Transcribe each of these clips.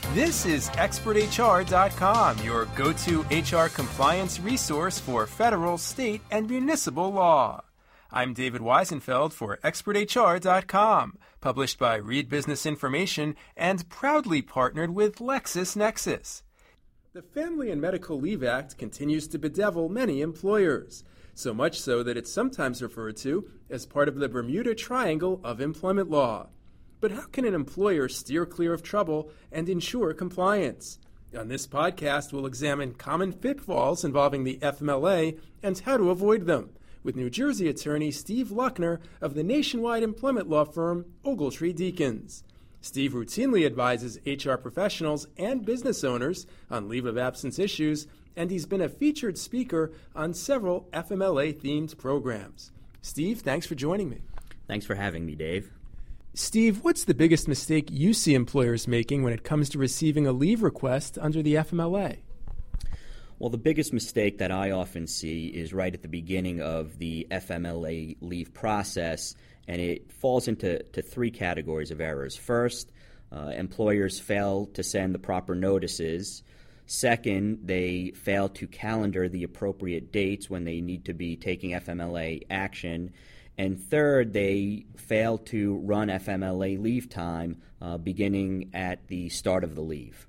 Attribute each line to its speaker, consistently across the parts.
Speaker 1: This is ExpertHR.com, your go-to HR compliance resource for federal, state, and municipal law. I'm David Weisenfeld for ExpertHR.com, published by Reed Business Information and proudly partnered with LexisNexis. The Family and Medical Leave Act continues to bedevil many employers, so much so that it's sometimes referred to as part of the Bermuda Triangle of employment law. But how can an employer steer clear of trouble and ensure compliance? On this podcast, we'll examine common pitfalls involving the FMLA and how to avoid them, with New Jersey attorney Steve Luckner of the nationwide employment law firm Ogletree Deakins. Steve routinely advises HR professionals and business owners on leave of absence issues, and he's been a featured speaker on several FMLA-themed programs. Steve, thanks for joining me.
Speaker 2: Thanks for having me, Dave.
Speaker 1: Steve, what's the biggest mistake you see employers making when it comes to receiving a leave request under the FMLA?
Speaker 2: Well, the biggest mistake that I often see is right at the beginning of the FMLA leave process, and it falls into three categories of errors. First, employers fail to send the proper notices. Second, they fail to calendar the appropriate dates when they need to be taking FMLA action. And third, they fail to run FMLA leave time beginning at the start of the leave.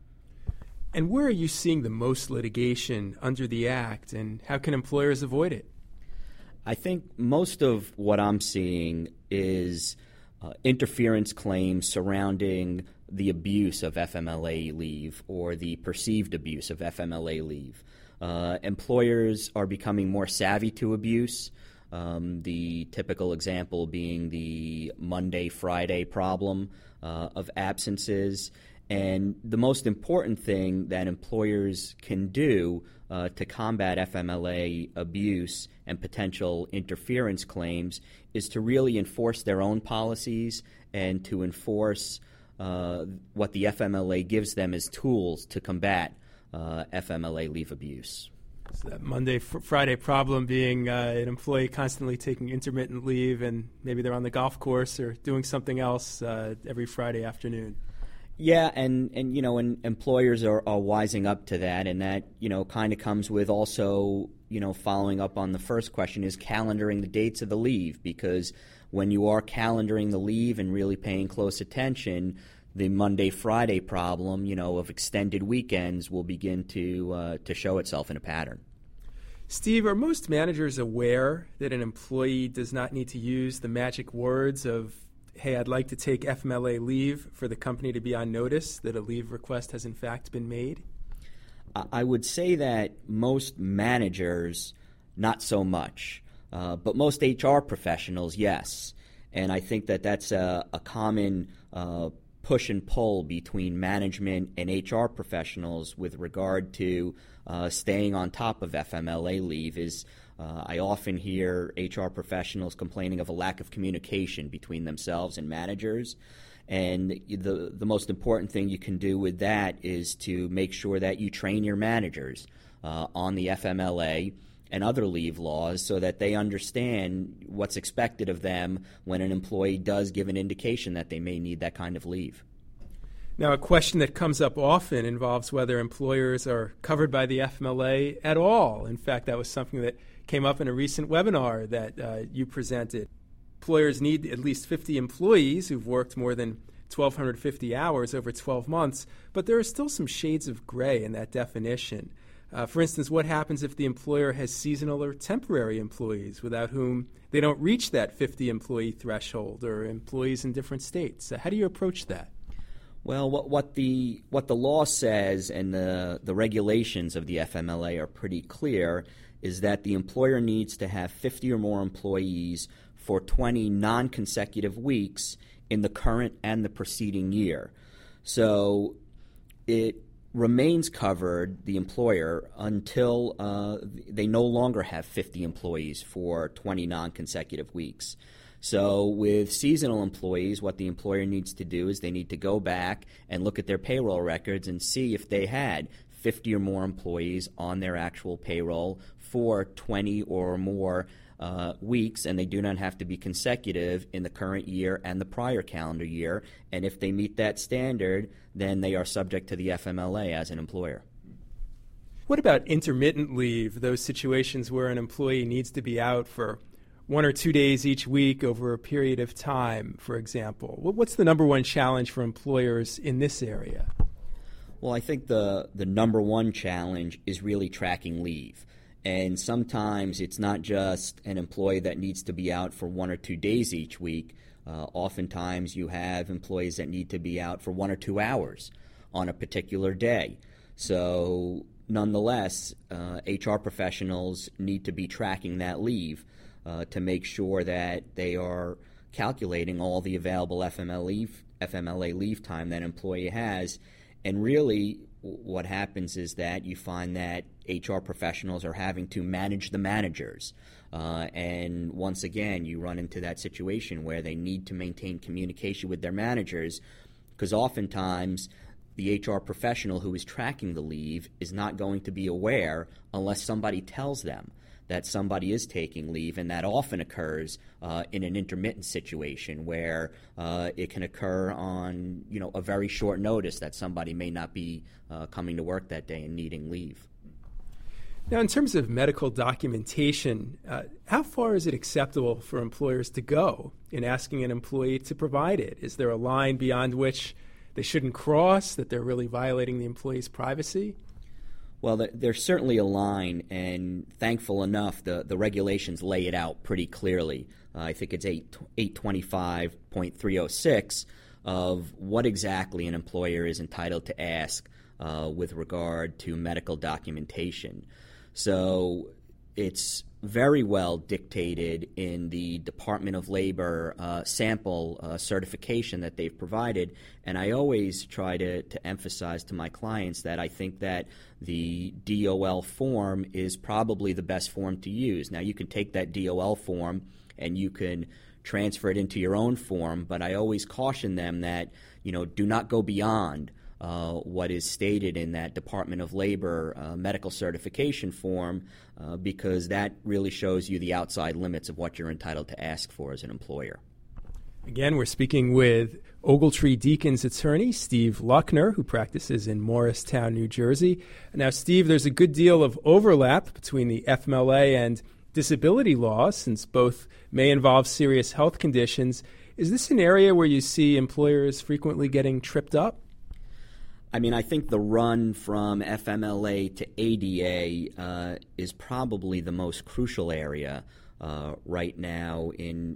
Speaker 1: And where are you seeing the most litigation under the Act, and how can employers avoid it?
Speaker 2: I think most of what I'm seeing is interference claims surrounding the abuse of FMLA leave or the perceived abuse of FMLA leave. Employers are becoming more savvy to abuse. The typical example being the Monday-Friday problem of absences. And the most important thing that employers can do to combat FMLA abuse and potential interference claims is to really enforce their own policies and to enforce what the FMLA gives them as tools to combat FMLA leave abuse.
Speaker 1: So that Monday-Friday problem being an employee constantly taking intermittent leave, and maybe they're on the golf course or doing something else every Friday afternoon.
Speaker 2: Yeah, and employers are wising up to that, and that, kind of comes with also, following up on the first question is calendaring the dates of the leave, because when you are calendaring the leave and really paying close attention, the Monday-Friday problem, of extended weekends will begin to show itself in a pattern.
Speaker 1: Steve, are most managers aware that an employee does not need to use the magic words of, hey, I'd like to take FMLA leave for the company to be on notice that a leave request has in fact been made?
Speaker 2: I would say that most managers, not so much, but most HR professionals, yes. And I think that that's a common push and pull between management and HR professionals with regard to staying on top of FMLA leave is I often hear HR professionals complaining of a lack of communication between themselves and managers. And the most important thing you can do with that is to make sure that you train your managers on the FMLA and other leave laws so that they understand what's expected of them when an employee does give an indication that they may need that kind of leave.
Speaker 1: Now, a question that comes up often involves whether employers are covered by the FMLA at all. In fact, that was something that came up in a recent webinar that you presented. Employers need at least 50 employees who've worked more than 1,250 hours over 12 months, but there are still some shades of gray in that definition. For instance, what happens if the employer has seasonal or temporary employees without whom they don't reach that 50-employee threshold, or employees in different states? How do you approach that?
Speaker 2: Well, what the law says and the regulations of the FMLA are pretty clear is that the employer needs to have 50 or more employees for 20 non-consecutive weeks in the current and the preceding year. So it remains covered, the employer, until they no longer have 50 employees for 20 non-consecutive weeks. So with seasonal employees, what the employer needs to do is they need to go back and look at their payroll records and see if they had 50 or more employees on their actual payroll for 20 or more weeks, and they do not have to be consecutive in the current year and the prior calendar year. And if they meet that standard, then they are subject to the FMLA as an employer.
Speaker 1: What about intermittent leave, those situations where an employee needs to be out for 1 or 2 days each week over a period of time, for example? What's the number one challenge for employers in this area?
Speaker 2: Well, I think the number one challenge is really tracking leave. And sometimes it's not just an employee that needs to be out for 1 or 2 days each week. Oftentimes you have employees that need to be out for 1 or 2 hours on a particular day. So nonetheless, HR professionals need to be tracking that leave to make sure that they are calculating all the available FMLA leave time that employee has. And really what happens is that you find that HR professionals are having to manage the managers. And once again, you run into that situation where they need to maintain communication with their managers, because oftentimes the HR professional who is tracking the leave is not going to be aware unless somebody tells them that somebody is taking leave, and that often occurs in an intermittent situation where it can occur on a very short notice that somebody may not be coming to work that day and needing leave.
Speaker 1: Now, in terms of medical documentation, how far is it acceptable for employers to go in asking an employee to provide it? Is there a line beyond which they shouldn't cross, that they're really violating the employee's privacy?
Speaker 2: Well, there's certainly a line, and thankful enough, the regulations lay it out pretty clearly. I think it's 825.306 of what exactly an employer is entitled to ask with regard to medical documentation. So it's very well dictated in the Department of Labor sample certification that they've provided, and I always try to emphasize to my clients that I think that the DOL form is probably the best form to use. Now, you can take that DOL form and you can transfer it into your own form, but I always caution them that, do not go beyond what is stated in that Department of Labor medical certification form, because that really shows you the outside limits of what you're entitled to ask for as an employer.
Speaker 1: Again, we're speaking with Ogletree Deacon's attorney, Steve Luckner, who practices in Morristown, New Jersey. Now, Steve, there's a good deal of overlap between the FMLA and disability law, since both may involve serious health conditions. Is this an area where you see employers frequently getting tripped up?
Speaker 2: I mean, I think the run from FMLA to ADA is probably the most crucial area right now in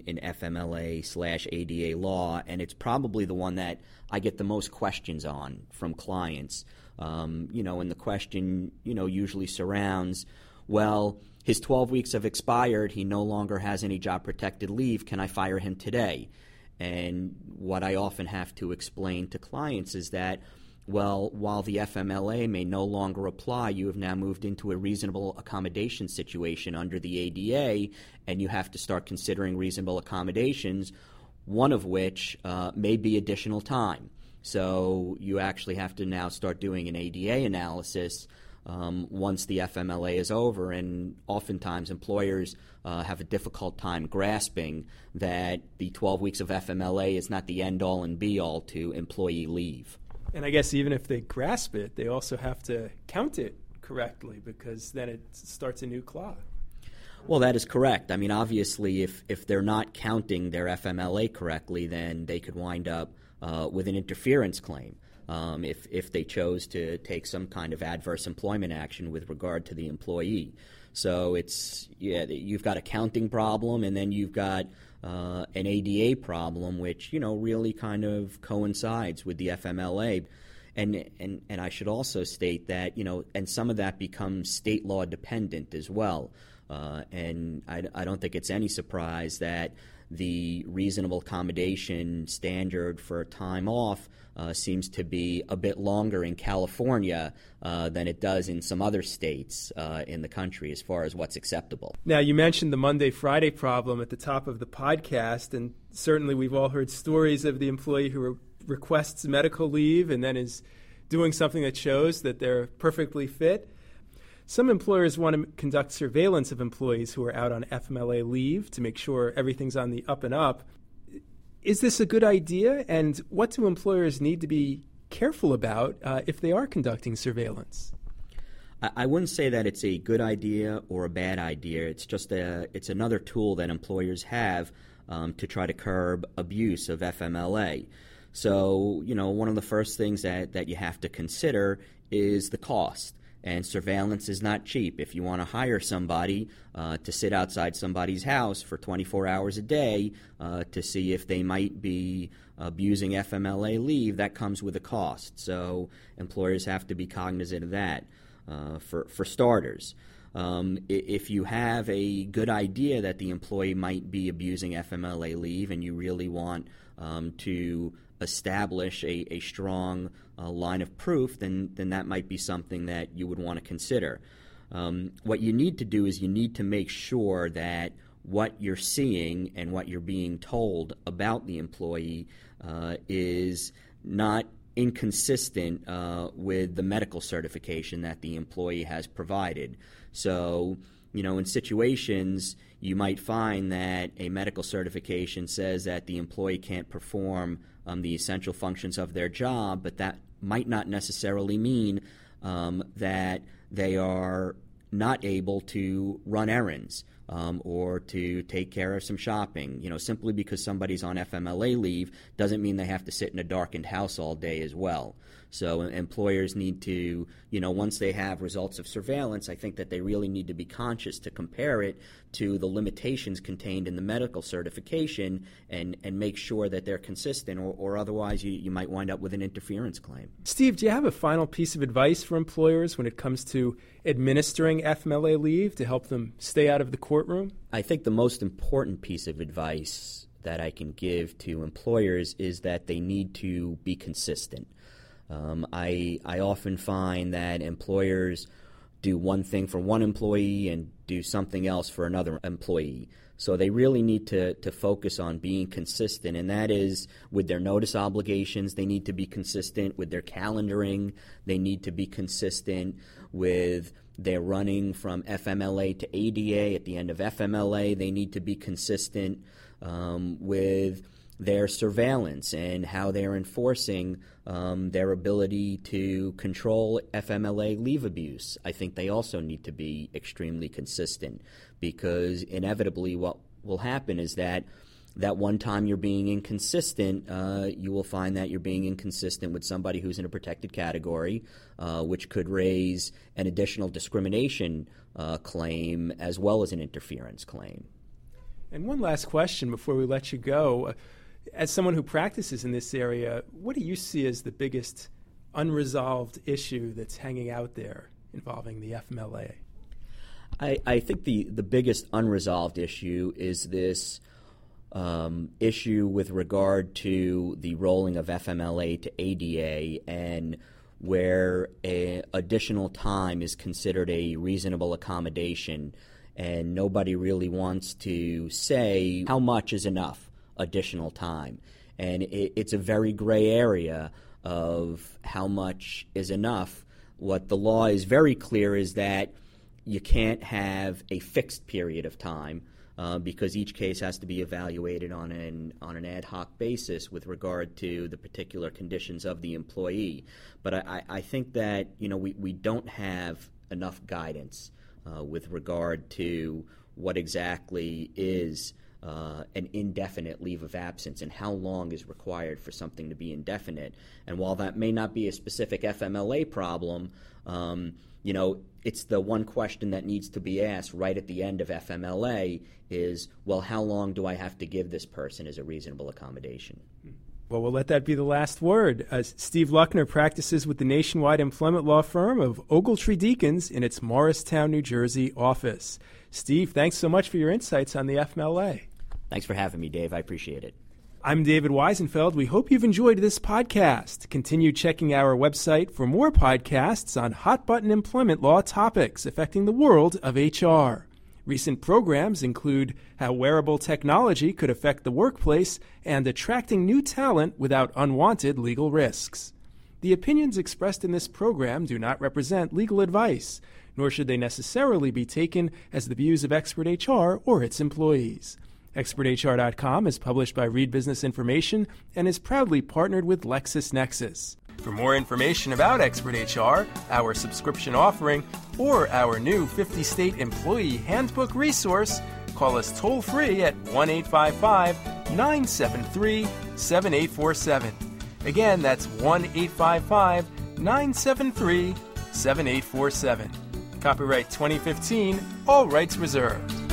Speaker 2: FMLA/ADA law, and it's probably the one that I get the most questions on from clients. And the question, usually surrounds, well, his 12 weeks have expired, he no longer has any job-protected leave, can I fire him today? And what I often have to explain to clients is that, well, while the FMLA may no longer apply, you have now moved into a reasonable accommodation situation under the ADA, and you have to start considering reasonable accommodations, one of which may be additional time. So you actually have to now start doing an ADA analysis once the FMLA is over, and oftentimes employers have a difficult time grasping that the 12 weeks of FMLA is not the end-all and be-all to employee leave.
Speaker 1: And I guess even if they grasp it, they also have to count it correctly, because then it starts a new clock.
Speaker 2: Well, that is correct. I mean, obviously, if they're not counting their FMLA correctly, then they could wind up with an interference claim if they chose to take some kind of adverse employment action with regard to the employee. So you've got a counting problem, and then you've got an ADA problem, which really kind of coincides with the FMLA, and I should also state that and some of that becomes state law dependent as well, and I don't think it's any surprise that the reasonable accommodation standard for time off seems to be a bit longer in California than it does in some other states in the country as far as what's acceptable.
Speaker 1: Now, you mentioned the Monday-Friday problem at the top of the podcast, and certainly we've all heard stories of the employee who requests medical leave and then is doing something that shows that they're perfectly fit. Some employers want to conduct surveillance of employees who are out on FMLA leave to make sure everything's on the up and up. Is this a good idea? And what do employers need to be careful about if they are conducting surveillance?
Speaker 2: I wouldn't say that it's a good idea or a bad idea. It's just it's another tool that employers have to try to curb abuse of FMLA. So, one of the first things that you have to consider is the cost. And surveillance is not cheap. If you want to hire somebody to sit outside somebody's house for 24 hours a day to see if they might be abusing FMLA leave, that comes with a cost. So employers have to be cognizant of that for starters. If you have a good idea that the employee might be abusing FMLA leave and you really want to establish a strong line of proof, then that might be something that you would want to consider. What you need to do is you need to make sure that what you're seeing and what you're being told about the employee is not inconsistent with the medical certification that the employee has provided. So, in situations you might find that a medical certification says that the employee can't perform the essential functions of their job, but that might not necessarily mean that they are not able to run errands or to take care of some shopping. Simply because somebody's on FMLA leave doesn't mean they have to sit in a darkened house all day as well. So employers need to, once they have results of surveillance, I think that they really need to be conscious to compare it to the limitations contained in the medical certification and make sure that they're consistent, or otherwise you might wind up with an interference claim.
Speaker 1: Steve, do you have a final piece of advice for employers when it comes to administering FMLA leave to help them stay out of the courtroom?
Speaker 2: I think the most important piece of advice that I can give to employers is that they need to be consistent. I often find that employers do one thing for one employee and do something else for another employee. So they really need to focus on being consistent, and that is with their notice obligations. They need to be consistent with their calendaring. They need to be consistent with their running from FMLA to ADA at the end of FMLA. They need to be consistent with their surveillance and how they're enforcing their ability to control FMLA leave abuse. I think they also need to be extremely consistent, because inevitably what will happen is that one time you're being inconsistent, you will find that you're being inconsistent with somebody who's in a protected category, which could raise an additional discrimination claim as well as an interference claim.
Speaker 1: And one last question before we let you go. As someone who practices in this area, what do you see as the biggest unresolved issue that's hanging out there involving the FMLA?
Speaker 2: I think the biggest unresolved issue is this issue with regard to the rolling of FMLA to ADA, and where additional time is considered a reasonable accommodation, and nobody really wants to say how much is enough additional time. And it's a very gray area of how much is enough. What the law is very clear is that you can't have a fixed period of time because each case has to be evaluated on an ad hoc basis with regard to the particular conditions of the employee. But I think that we don't have enough guidance with regard to what exactly is an indefinite leave of absence and how long is required for something to be indefinite. And while that may not be a specific FMLA problem, it's the one question that needs to be asked right at the end of FMLA is, well, how long do I have to give this person as a reasonable accommodation?
Speaker 1: Well, we'll let that be the last word. Steve Luckner practices with the nationwide employment law firm of Ogletree Deakins in its Morristown, New Jersey office. Steve, thanks so much for your insights on the FMLA.
Speaker 2: Thanks for having me, Dave. I appreciate it.
Speaker 1: I'm David Weisenfeld. We hope you've enjoyed this podcast. Continue checking our website for more podcasts on hot-button employment law topics affecting the world of HR. Recent programs include how wearable technology could affect the workplace and attracting new talent without unwanted legal risks. The opinions expressed in this program do not represent legal advice, nor should they necessarily be taken as the views of Expert HR or its employees. ExpertHR.com is published by Reed Business Information and is proudly partnered with LexisNexis. For more information about Expert HR, our subscription offering, or our new 50-state employee handbook resource, call us toll-free at 1-855-973-7847. Again, that's 1-855-973-7847. Copyright 2015, all rights reserved.